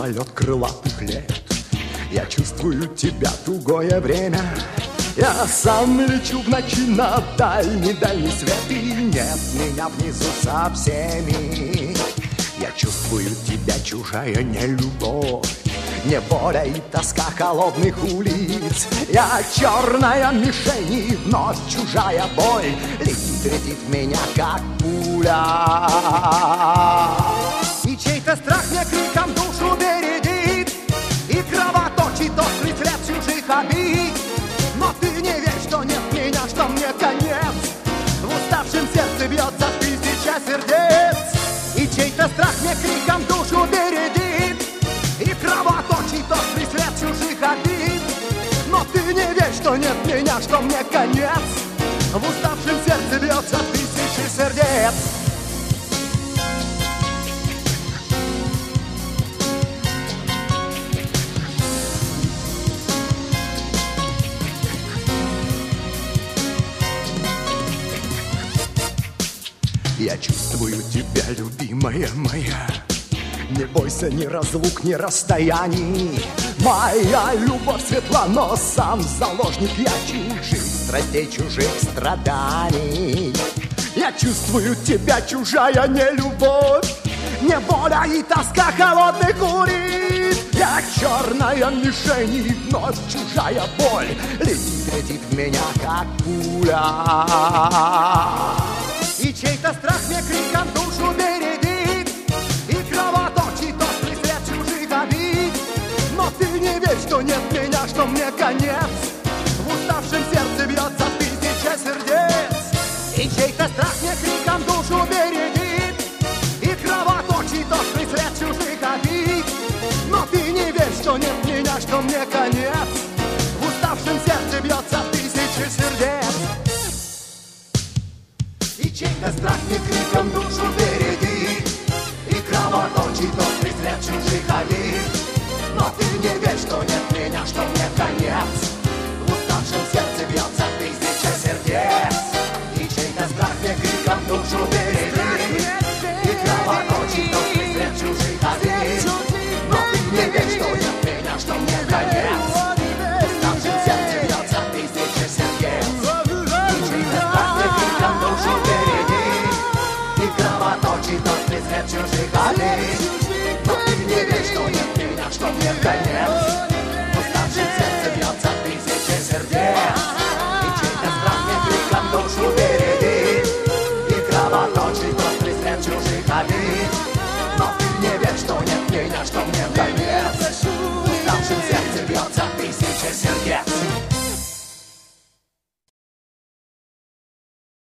полет крылатых лет. Я чувствую тебя тугое время. Я сам лечу в ночи на дальний свет, и нет меня внизу со всеми. Я чувствую тебя, чужая нелюбовь, неволя и тоска холодных улиц. Я черная мишень, и вновь чужая боль летит в меня, как пуля. И чей-то страх мне криком душу бередит, и кровоточит острый след чужих обид. Но ты не верь, что нет меня, что мне конец. В уставшем сердце бьется тысяча сердец. И чей-то страх мне криком душу бередит, и кровоточит острый след чужих обид. Но ты не верь, что нет меня, что мне конец. В уставшем сердце бьется тысячи сердец. Я чувствую тебя, любимая моя. Не бойся ни разлук, ни расстояний. Моя любовь светла, но сам заложник я чужих страстей, чужих страданий. Я чувствую тебя, чужая нелюбовь, неволя и тоска холодных улиц. Я черная мишень, и вновь чужая боль летит в меня, как пуля. И чей-то страх мне криком душу бередит, и кровоточит острый след чужих обид. Но ты не верь, что нет меня, что мне конец. В уставшем сердце бьется тысяча сердец. И чей-то страх мне криком душу бередит, и кровоточит острый след чужих обид. Но ты не верь, что нет меня, что мне конец. В уставшем сердце бьется тысяча сердец. И чей-то страх мне криком душу береги, и кровоточит острый след чужих обид. Но ты не верь, что нет меня, что мне конец. В уставшем сердце бьется тысяча сердец. И чей-то страх мне криком душу береги, и кровоточит острый след чужих обид. Но ты не верь, что нет меня, что мне конец. В уставшем сердце бьется тысяча сердец. И чей-то страх мне криком душу береги, и кровоточит острый след чужих обид. Но ты не верь, что нет меня, что мне конец. В уставшем сердце бьется тысяча сердец. И чей-то страх мне криком душу береги, и кровоточит острый след чужих обид. Но ты не верь, что нет меня, что мне